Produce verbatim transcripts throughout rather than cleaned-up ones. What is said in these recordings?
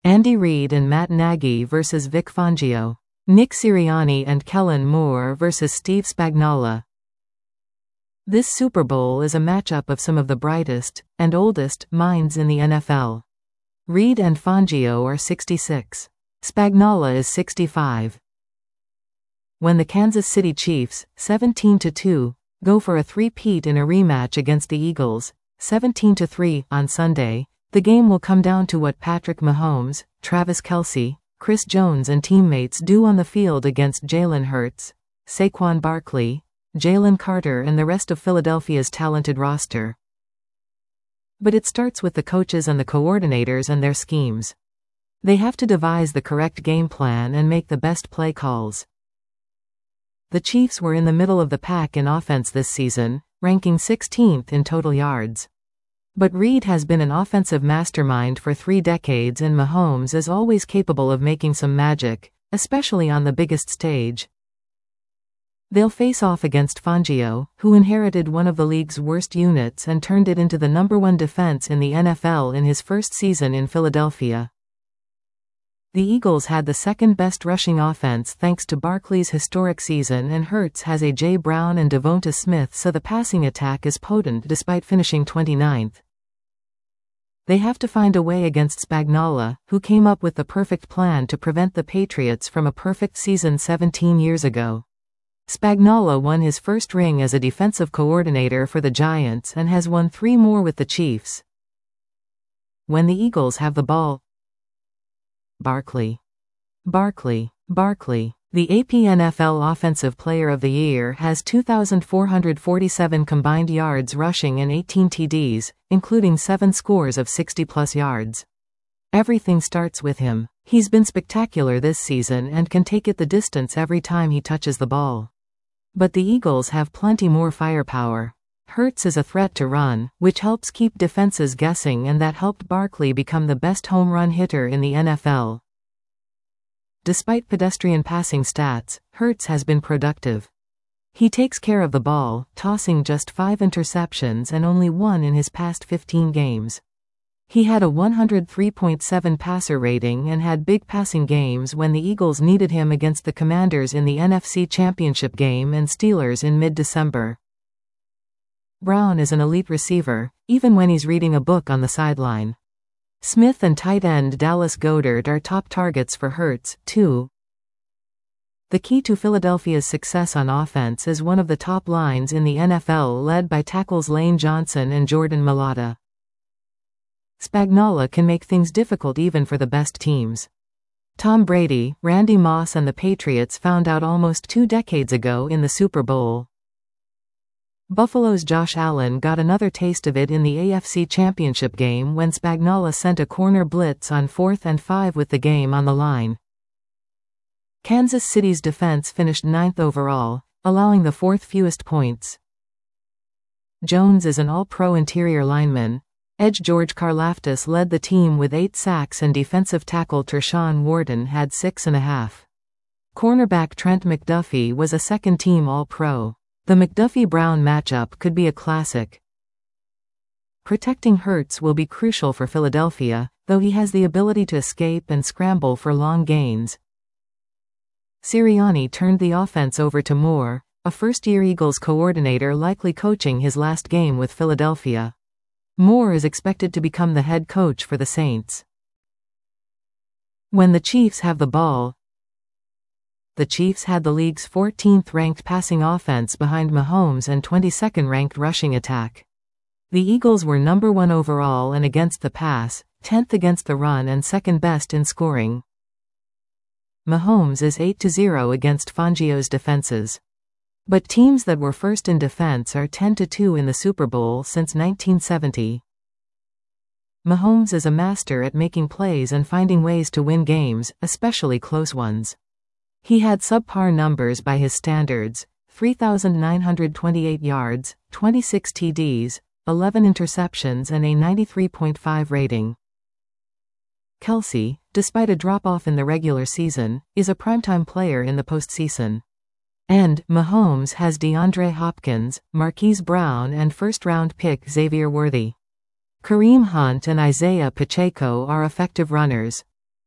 Andy Reid and Matt Nagy versus Vic Fangio. Nick Sirianni and Kellen Moore versus Steve Spagnuolo. This Super Bowl is a matchup of some of the brightest and oldest minds in the N F L. Reid and Fangio are sixty-six. Spagnuolo is sixty-five. When the Kansas City Chiefs, seventeen to two, go for a three-peat in a rematch against the Eagles, seventeen to three, on Sunday, the game will come down to what Patrick Mahomes, Travis Kelce, Chris Jones and teammates do on the field against Jalen Hurts, Saquon Barkley, Jalen Carter and the rest of Philadelphia's talented roster. But it starts with the coaches and the coordinators and their schemes. They have to devise the correct game plan and make the best play calls. The Chiefs were in the middle of the pack in offense this season, ranking sixteenth in total yards. But Reid has been an offensive mastermind for three decades and Mahomes is always capable of making some magic, especially on the biggest stage. They'll face off against Fangio, who inherited one of the league's worst units and turned it into the number one defense in the N F L in his first season in Philadelphia. The Eagles had the second-best rushing offense thanks to Barkley's historic season and Hurts has A J Brown and Devonta Smith, so the passing attack is potent despite finishing twenty-ninth. They have to find a way against Spagnuolo, who came up with the perfect plan to prevent the Patriots from a perfect season seventeen years ago. Spagnuolo won his first ring as a defensive coordinator for the Giants and has won three more with the Chiefs. When the Eagles have the ball, Barkley. Barkley. Barkley. The A P N F L Offensive Player of the Year has two thousand four hundred forty-seven combined yards rushing and eighteen T Ds, including seven scores of sixty-plus yards. Everything starts with him. He's been spectacular this season and can take it the distance every time he touches the ball. But the Eagles have plenty more firepower. Hurts is a threat to run, which helps keep defenses guessing, and that helped Barkley become the best home run hitter in the N F L. Despite pedestrian passing stats, Hurts has been productive. He takes care of the ball, tossing just five interceptions and only one in his past fifteen games. He had a one oh three point seven passer rating and had big passing games when the Eagles needed him against the Commanders in the N F C Championship game and Steelers in mid-December. Brown is an elite receiver, even when he's reading a book on the sideline. Smith and tight end Dallas Goedert are top targets for Hurts, too. The key to Philadelphia's success on offense is one of the top lines in the N F L led by tackles Lane Johnson and Jordan Mailata. Spagnuolo can make things difficult even for the best teams. Tom Brady, Randy Moss and the Patriots found out almost two decades ago in the Super Bowl. Buffalo's Josh Allen got another taste of it in the A F C Championship game when Spagnuolo sent a corner blitz on fourth and five with the game on the line. Kansas City's defense finished ninth overall, allowing the fourth fewest points. Jones is an all-pro interior lineman. Edge George Karlaftis led the team with eight sacks and defensive tackle Tershawn Wharton had six and a half. Cornerback Trent McDuffie was a second-team All-Pro. The McDuffie-Brown matchup could be a classic. Protecting Hurts will be crucial for Philadelphia, though he has the ability to escape and scramble for long gains. Sirianni turned the offense over to Moore, a first-year Eagles coordinator likely coaching his last game with Philadelphia. Moore is expected to become the head coach for the Saints. When the Chiefs have the ball, the Chiefs had the league's fourteenth ranked passing offense behind Mahomes and twenty-second ranked rushing attack. The Eagles were number one overall and against the pass, tenth against the run and second best in scoring. Mahomes is eight to zero against Fangio's defenses. But teams that were first in defense are ten to two in the Super Bowl since nineteen seventy. Mahomes is a master at making plays and finding ways to win games, especially close ones. He had subpar numbers by his standards: three thousand nine hundred twenty-eight yards, twenty-six T Ds, eleven interceptions and a ninety-three point five rating. Kelce, despite a drop-off in the regular season, is a primetime player in the postseason. And Mahomes has DeAndre Hopkins, Marquise Brown and first-round pick Xavier Worthy. Kareem Hunt and Isaiah Pacheco are effective runners.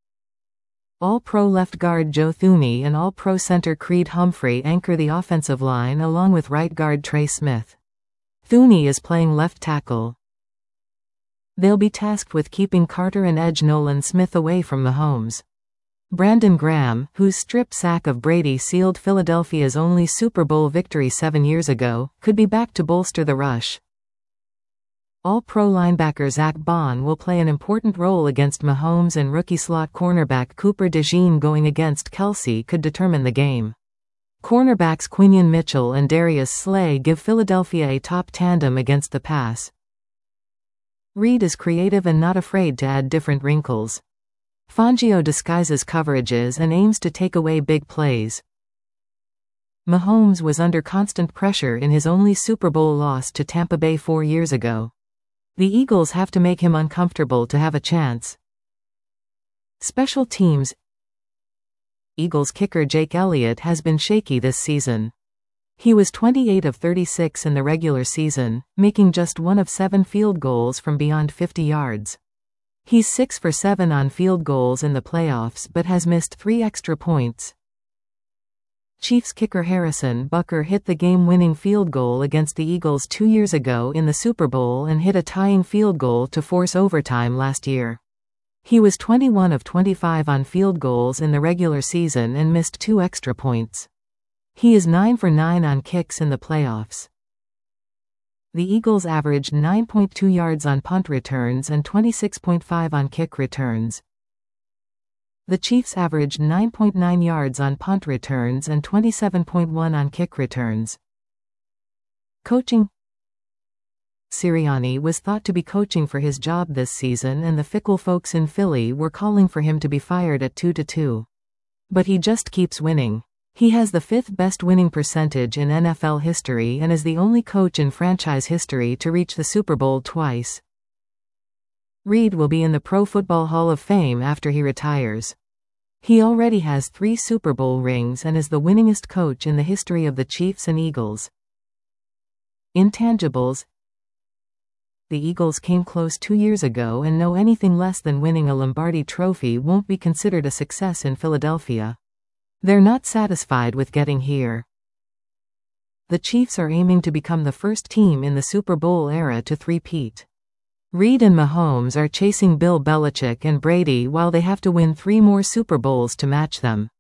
All-Pro left guard Joe Thuney and All-Pro center Creed Humphrey anchor the offensive line along with right guard Trey Smith. Thuney is playing left tackle. They'll be tasked with keeping Carter and edge Nolan Smith away from Mahomes. Brandon Graham, whose strip sack of Brady sealed Philadelphia's only Super Bowl victory seven years ago, could be back to bolster the rush. All-Pro linebacker Zach Bond will play an important role against Mahomes, and rookie slot cornerback Cooper DeJean going against Kelsey could determine the game. Cornerbacks Quinion Mitchell and Darius Slay give Philadelphia a top tandem against the pass. Reid is creative and not afraid to add different wrinkles. Fangio disguises coverages and aims to take away big plays. Mahomes was under constant pressure in his only Super Bowl loss to Tampa Bay four years ago. The Eagles have to make him uncomfortable to have a chance. Special teams. Eagles kicker Jake Elliott has been shaky this season. He was twenty-eight of thirty-six in the regular season, making just one of seven field goals from beyond fifty yards. He's six for seven on field goals in the playoffs but has missed three extra points. Chiefs kicker Harrison Butker hit the game-winning field goal against the Eagles two years ago in the Super Bowl and hit a tying field goal to force overtime last year. He was twenty-one of twenty-five on field goals in the regular season and missed two extra points. He is nine for nine on kicks in the playoffs. The Eagles averaged nine point two yards on punt returns and twenty-six point five on kick returns. The Chiefs averaged nine point nine yards on punt returns and twenty-seven point one on kick returns. Coaching. Sirianni was thought to be coaching for his job this season, and the fickle folks in Philly were calling for him to be fired at two to two. But he just keeps winning. He has the fifth best winning percentage in N F L history and is the only coach in franchise history to reach the Super Bowl twice. Reid will be in the Pro Football Hall of Fame after he retires. He already has three Super Bowl rings and is the winningest coach in the history of the Chiefs and Eagles. Intangibles. The Eagles came close two years ago and know anything less than winning a Lombardi Trophy won't be considered a success in Philadelphia. They're not satisfied with getting here. The Chiefs are aiming to become the first team in the Super Bowl era to three-peat. Reid and Mahomes are chasing Bill Belichick and Brady while they have to win three more Super Bowls to match them.